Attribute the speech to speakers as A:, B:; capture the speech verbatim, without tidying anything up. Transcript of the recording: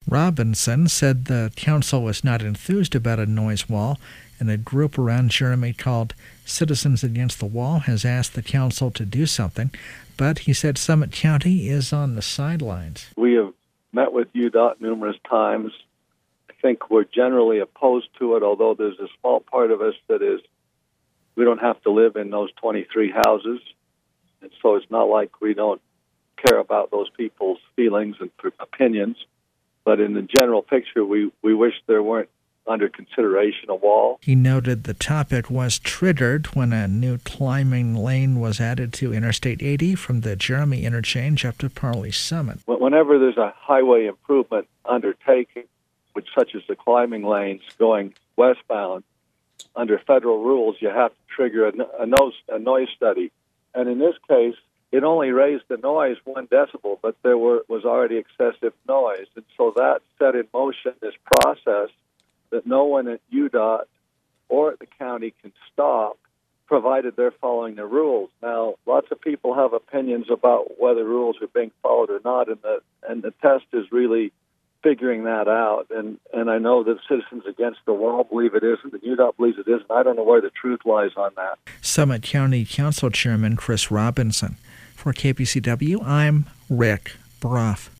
A: Robinson said the council was not enthused about a noise wall, and a group around Jeremy called Citizens Against the Wall has asked the council to do something, but he said Summit County is on the sidelines.
B: We have met with U DOT numerous times. I think we're generally opposed to it, although there's a small part of us that is, we don't have to live in those twenty-three houses, and so it's not like we don't care about those people's feelings and opinions. But in the general picture, we, we wish there weren't under consideration a wall.
A: He noted the topic was triggered when a new climbing lane was added to Interstate eighty from the Jeremy interchange up to Parley Summit.
B: Whenever there's a highway improvement undertaken, which such as the climbing lanes going westbound, under federal rules, you have to trigger a, a, noise, a noise study. And in this case, it only raised the noise one decibel, but there were, was already excessive noise. And so that set in motion this process that no one at U DOT or at the county can stop, provided they're following the rules. Now, lots of people have opinions about whether rules are being followed or not, and the, and the test is really figuring that out. And, and I know that Citizens Against the Wall believe it isn't, and U DOT believes it isn't. I don't know where the truth lies on that.
A: Summit County Council Chairman Chris Robinson. For K P C W, I'm Rick Broff.